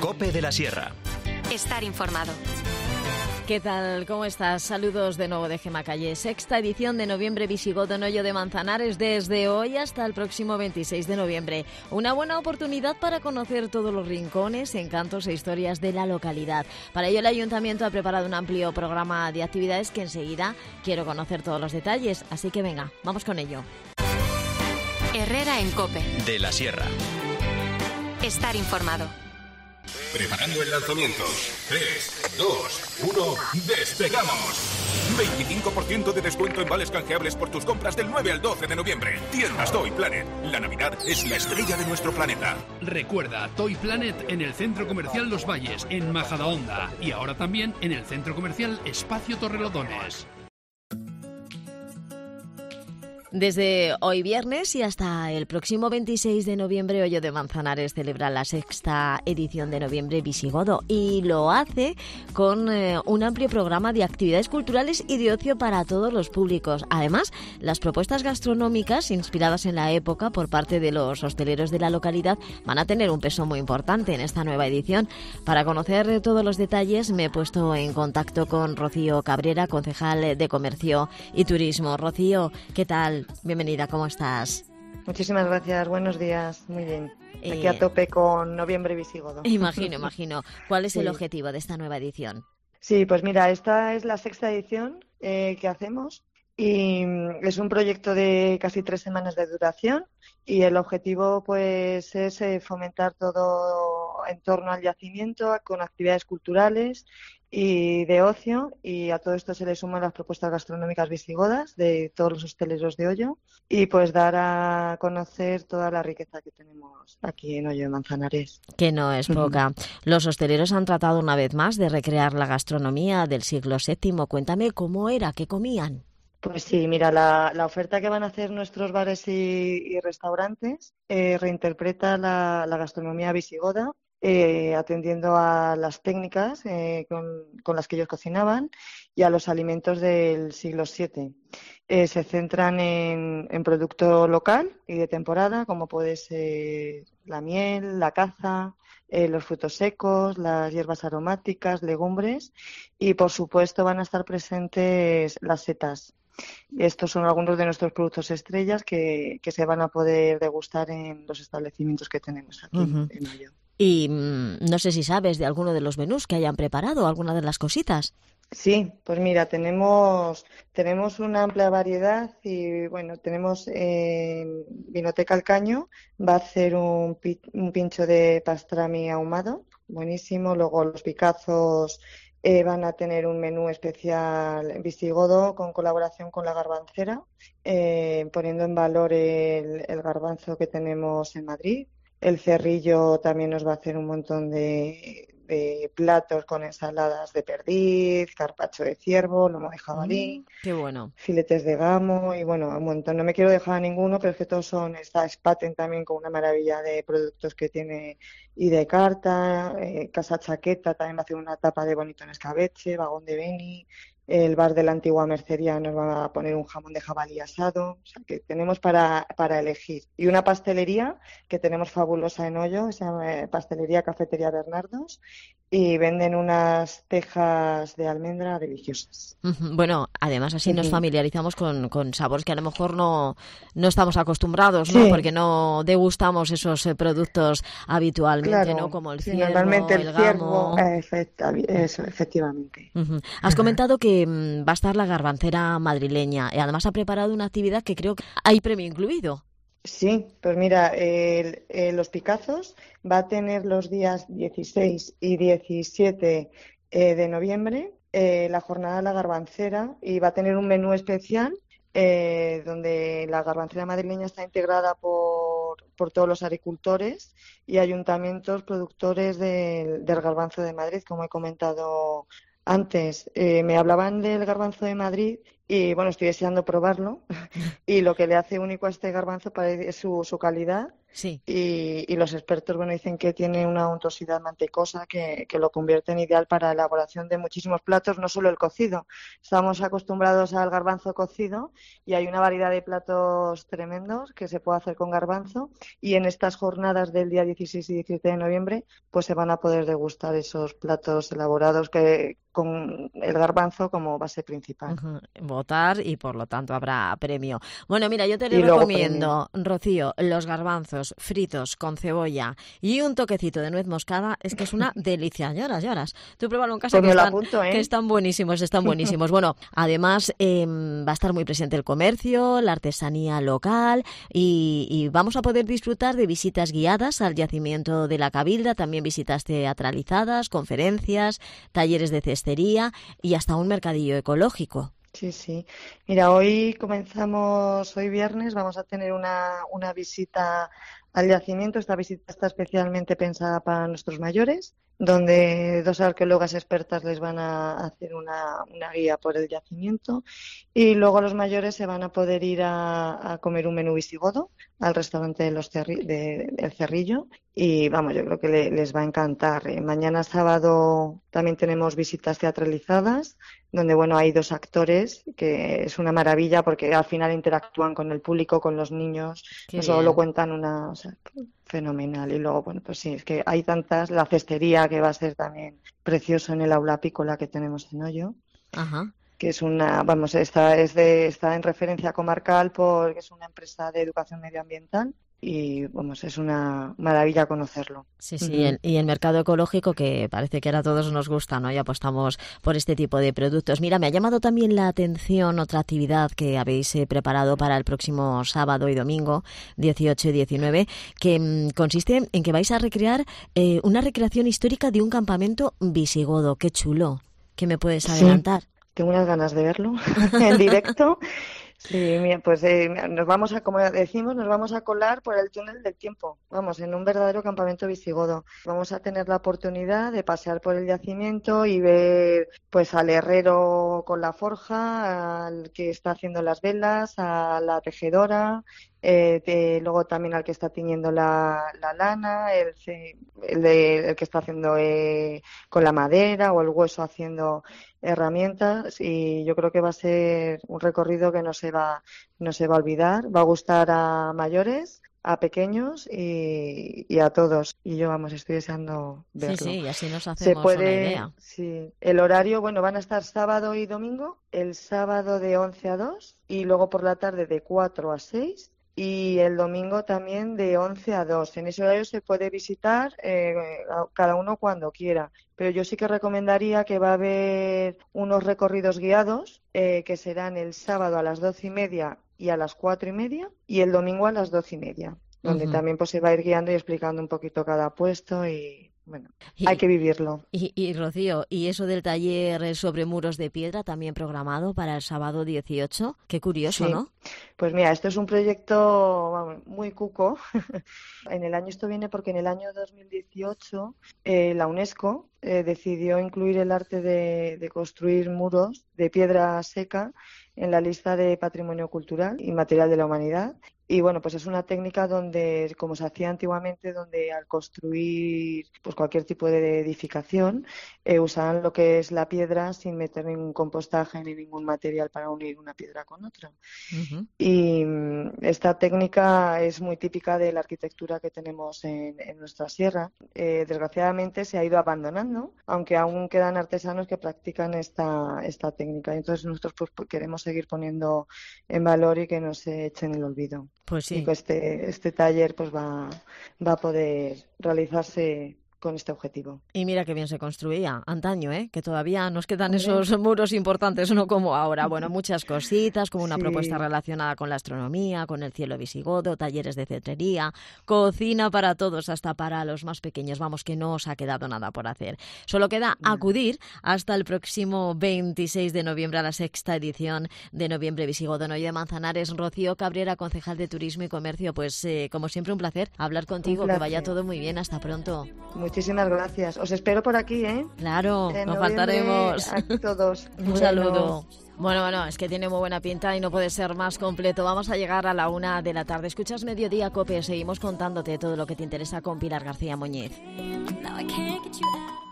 COPE de la Sierra. Estar informado. ¿Qué tal? ¿Cómo estás? Saludos de nuevo de Gemma Calle. Sexta edición de Noviembre Visigodo en Hoyo de Manzanares desde hoy hasta el próximo 26 de noviembre. Una buena oportunidad para conocer todos los rincones, encantos e historias de la localidad. Para ello el Ayuntamiento ha preparado un amplio programa de actividades que enseguida quiero conocer todos los detalles. Así que venga, vamos con ello. Herrera en COPE. De la Sierra. Estar informado. Preparando el lanzamiento. 3, 2, 1, ¡despegamos! 25% de descuento en vales canjeables por tus compras del 9 al 12 de noviembre. Tiendas Toy Planet. La Navidad es la estrella de nuestro planeta. Recuerda, Toy Planet en el Centro Comercial Los Valles, en Majadahonda. Y ahora también en el Centro Comercial Espacio Torrelodones. Desde hoy viernes y hasta el próximo 26 de noviembre, Hoyo de Manzanares celebra la sexta edición de Noviembre Visigodo y lo hace con un amplio programa de actividades culturales y de ocio para todos los públicos. Además, las propuestas gastronómicas inspiradas en la época por parte de los hosteleros de la localidad van a tener un peso muy importante en esta nueva edición. Para conocer todos los detalles me he puesto en contacto con Rocío Cabrera, concejal de Comercio y Turismo. Rocío, ¿qué tal? Bienvenida, ¿cómo estás? Muchísimas gracias, buenos días, muy bien. Aquí a tope con Noviembre Visigodo. Imagino. ¿Cuál es el objetivo de esta nueva edición? Sí, pues mira, esta es la sexta edición que hacemos y es un proyecto de casi 3 semanas de duración y el objetivo pues es fomentar todo en torno al yacimiento con actividades culturales y de ocio, y a todo esto se le suman las propuestas gastronómicas visigodas de todos los hosteleros de Hoyo y pues dar a conocer toda la riqueza que tenemos aquí en Hoyo de Manzanares. Que no es poca. Los hosteleros han tratado una vez más de recrear la gastronomía del siglo VII. Cuéntame cómo era, qué comían. Pues sí, mira, la oferta que van a hacer nuestros bares y restaurantes reinterpreta la gastronomía visigoda, atendiendo a las técnicas con las que ellos cocinaban y a los alimentos del siglo VII. Se centran en producto local y de temporada, como puede ser la miel, la caza, los frutos secos, las hierbas aromáticas, legumbres y, por supuesto, van a estar presentes las setas. Estos son algunos de nuestros productos estrellas que se van a poder degustar en los establecimientos que tenemos aquí en Hoyo. Y no sé si sabes de alguno de los menús que hayan preparado, alguna de las cositas. Sí, pues mira, tenemos una amplia variedad y bueno, tenemos Vinoteca Alcaño, va a hacer un pincho de pastrami ahumado, buenísimo. Luego los Picazos van a tener un menú especial visigodo con colaboración con la Garbancera, poniendo en valor el garbanzo que tenemos en Madrid. El Cerrillo también nos va a hacer un montón de platos con ensaladas de perdiz, carpaccio de ciervo, lomo de jabalí, qué bueno, filetes de gamo y bueno, un montón. No me quiero dejar a ninguno, pero es que todos son. Está Spaten también con una maravilla de productos que tiene y de carta. Casa Chaqueta también va a hacer una tapa de bonito en escabeche, vagón de Beni. El bar de la antigua mercería nos va a poner un jamón de jabalí asado. O sea que tenemos para elegir. Y una pastelería que tenemos fabulosa en Hoyo, se llama Pastelería Cafetería Bernardos, y venden unas tejas de almendra deliciosas. Bueno, además así nos familiarizamos con sabores que a lo mejor no estamos acostumbrados, ¿no? Porque no degustamos esos productos habitualmente, claro, ¿no? Como el sí, ciervo, normalmente el gamo. Eso, efectivamente. Has comentado que va a estar la Garbancera madrileña y además ha preparado una actividad que creo que hay premio incluido. Sí, pues mira, los Picazos va a tener los días 16 y 17 de noviembre la jornada de la Garbancera y va a tener un menú especial donde la Garbancera madrileña está integrada por todos los agricultores y ayuntamientos productores del garbanzo de Madrid, como he comentado antes. Me hablaban del garbanzo de Madrid Y bueno, estoy deseando probarlo. Y lo que le hace único a este garbanzo es su calidad. Sí. Y los expertos dicen que tiene una untuosidad mantecosa que lo convierte en ideal para la elaboración de muchísimos platos, no solo el cocido. Estamos acostumbrados al garbanzo cocido y hay una variedad de platos tremendos que se puede hacer con garbanzo, y en estas jornadas del día 16 y 17 de noviembre pues se van a poder degustar esos platos elaborados con el garbanzo como base principal. Votar y por lo tanto habrá premio. Bueno, mira, yo te lo recomiendo, Rocío, los garbanzos fritos con cebolla y un toquecito de nuez moscada, es que es una delicia. Lloras. Tú pruébalo en casa, pues que están buenísimos, Bueno, además va a estar muy presente el comercio, la artesanía local y vamos a poder disfrutar de visitas guiadas al yacimiento de la Cabilda, también visitas teatralizadas, conferencias, talleres de cestería y hasta un mercadillo ecológico. Sí. Mira, hoy viernes, vamos a tener una visita al yacimiento. Esta visita está especialmente pensada para nuestros mayores, donde 2 arqueólogas expertas les van a hacer una guía por el yacimiento, y luego los mayores se van a poder ir a comer un menú visigodo al restaurante del Cerrillo, y yo creo que les va a encantar. Mañana sábado también tenemos visitas teatralizadas, donde hay 2 actores, que es una maravilla porque al final interactúan con el público, con los niños, no solo cuentan fenomenal. Y luego, pues sí, es que hay tantas, la cestería, que va a ser también precioso en el aula apícola que tenemos en Ollo. Ajá. Que es está en referencia comarcal porque es una empresa de educación medioambiental, y es una maravilla conocerlo. Sí, y el mercado ecológico, que parece que ahora a todos nos gusta, ¿no? Y apostamos por este tipo de productos. Mira, me ha llamado también la atención otra actividad que habéis preparado para el próximo sábado y domingo, 18 y 19, que consiste en que vais a recrear una recreación histórica de un campamento visigodo. ¡Qué chulo! ¿Qué me puedes adelantar? Sí, tengo unas ganas de verlo en directo. Sí, mira, pues nos vamos a colar por el túnel del tiempo, en un verdadero campamento visigodo. Vamos a tener la oportunidad de pasear por el yacimiento y ver pues al herrero con la forja, al que está haciendo las velas, a la tejedora, luego también al que está tiñendo la lana, el que está haciendo con la madera, o el hueso haciendo herramientas. Y yo creo que va a ser un recorrido que no se va a olvidar. Va a gustar a mayores, a pequeños y a todos. Y yo, estoy deseando verlo. Sí, y así nos hacemos una idea. Sí, el horario, van a estar sábado y domingo. El sábado de 11 a 2 y luego por la tarde de 4 a 6. Y el domingo también de 11 a 2. En ese horario se puede visitar cada uno cuando quiera. Pero yo sí que recomendaría que va a haber unos recorridos guiados que serán el sábado a las 12:30 y a las 4:30, y el domingo a las 12:30, donde también pues se va a ir guiando y explicando un poquito cada puesto y... hay que vivirlo. Y Rocío, ¿y eso del taller sobre muros de piedra también programado para el sábado 18? Qué curioso, sí. ¿no? Pues mira, esto es un proyecto muy cuco. Esto viene porque en el año 2018 la UNESCO decidió incluir el arte de construir muros de piedra seca en la lista de Patrimonio Cultural Inmaterial de la Humanidad. Y pues es una técnica donde, como se hacía antiguamente, donde al construir pues cualquier tipo de edificación usaban lo que es la piedra sin meter ningún compostaje ni ningún material para unir una piedra con otra. Uh-huh. Y esta técnica es muy típica de la arquitectura que tenemos en nuestra sierra. Desgraciadamente se ha ido abandonando, aunque aún quedan artesanos que practican esta técnica. Entonces nosotros pues queremos seguir poniendo en valor y que no se eche en el olvido. Pues sí. Y pues este taller pues va a poder realizarse con este objetivo. Y mira qué bien se construía antaño, que todavía nos quedan esos muros importantes, no como ahora. Bueno, muchas cositas, como una propuesta relacionada con la astronomía, con el cielo visigodo, talleres de cetrería, cocina para todos, hasta para los más pequeños. Vamos, que no os ha quedado nada por hacer. Solo queda acudir hasta el próximo 26 de noviembre a la 6ª edición de Noviembre Visigodo en Ollo de Manzanares. Rocío Cabrera, concejal de Turismo y Comercio, pues como siempre un placer hablar contigo, que vaya todo muy bien, hasta pronto. Muchísimas gracias. Os espero por aquí, ¿eh? Claro, no faltaremos. A todos. Un saludo. Bueno, es que tiene muy buena pinta y no puede ser más completo. Vamos a llegar a la 1 de la tarde. Escuchas Mediodía COPE, seguimos contándote todo lo que te interesa con Pilar García Muñiz.